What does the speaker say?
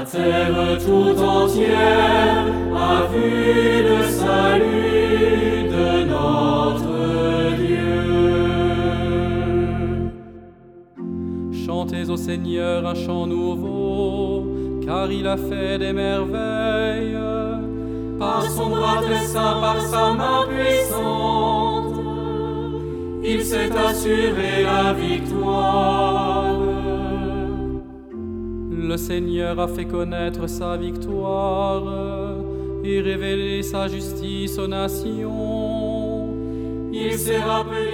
terre tout entière a vu le salut de notre Dieu. Chantez au Seigneur un chant nouveau, car il a fait des merveilles. Par son bras très saint, par sa main puissante, il s'est assuré la victoire. Le Seigneur a fait connaître sa victoire et révélé sa justice aux nations. Il s'est rappelé